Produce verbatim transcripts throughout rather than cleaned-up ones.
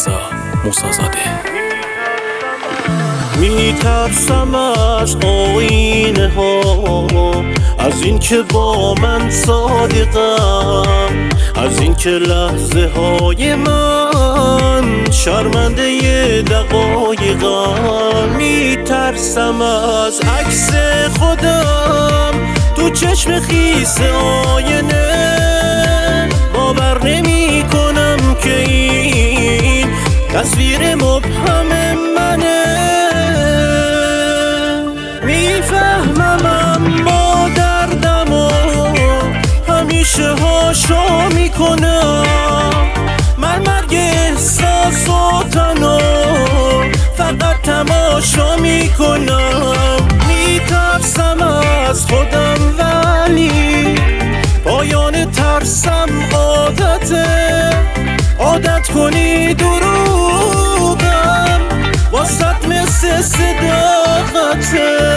رضا موسازاده. میترسم از آینه ها، از این که با من صادقم، از این که لحظه های من شرمنده دقایقم. میترسم از عکس خودم تو چشم خیس آینه، باور نمی کنم که این تصویر مبهم منه. میفهمم اما دردمو همیشه هاشا میکنم، من مرگ احساساتنو فقط تماشا میکنم. میترسم از خودم ولی پایان ترسم عادته، عادت کنی دروغم واسط مثل صداقته.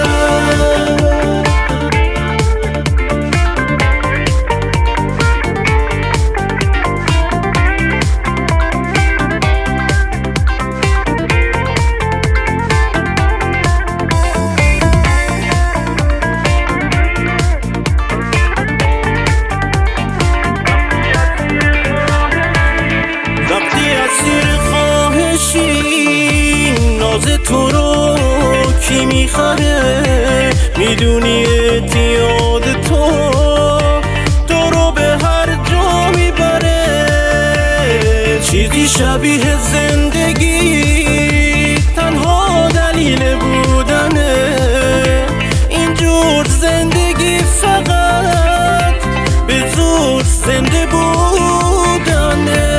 ناز تو رو کی میخره، میدونی اعتیاد تو تو رو به هر جا میبره. چیزی شبیه زندگی تنها دلیل بودنه، اینجور زندگی فقط به زور زنده بودنه.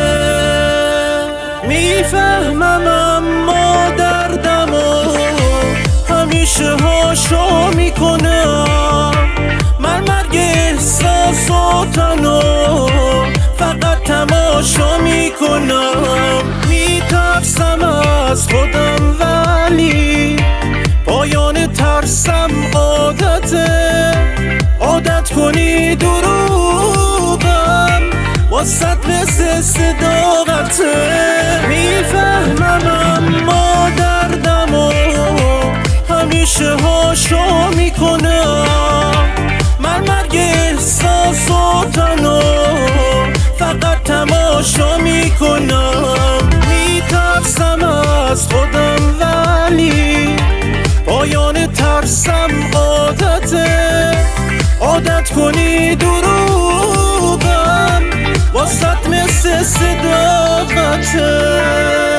میفهمم اما دردمو همیشه هاشا میکنم، من مرگ احساساتنو فقط تماشا میکنم. میترسم از خودم ولی پایان ترسم عادته، عادت کنی دروغم واسط مثل صداقته. میفهمم اما دردمو همیشه هاشا میکنم، من مرگ احساساتنو فقط تماشا میکنم. میترسم از خودم ولی پایان ترسم عادته، عادت کنی دروغم واسط مثل صداقته.